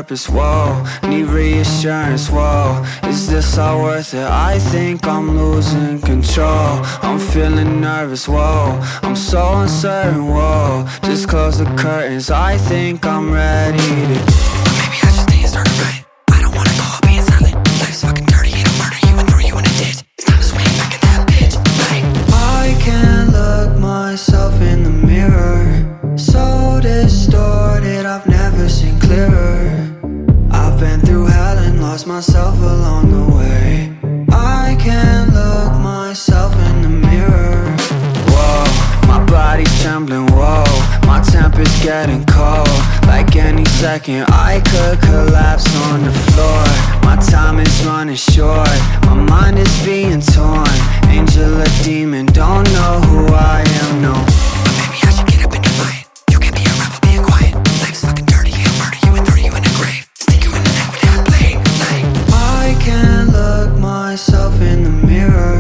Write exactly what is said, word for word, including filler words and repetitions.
purpose, whoa. Need reassurance, whoa. Is this all worth it? I think I'm losing control. I'm feeling nervous, whoa. I'm so uncertain, whoa. Just close the curtains, I think I'm ready to. Maybe I just need to start right. I don't wanna go out being silent. Life's fucking dirty, and I'll murder you and throw you in a ditch. It's time to swing back at that bitch. Like, I can't look myself in the mirror. So distorted, I've never seen clearer. I've been through hell and lost myself along the way. I can't look myself in the mirror. Whoa, my body's trembling, whoa. My temper's getting cold. Like any second I could collapse on the floor. My time is running short. My mind is being torn. Angel or demon, don't know who I am, no. maybe I should get up and fight. You can't be a rebel being quiet. Life's fucking dirty, and I'll murder you and throw you in a grave. Stick you in the neck with that blade. Like, I can't look myself in the mirror.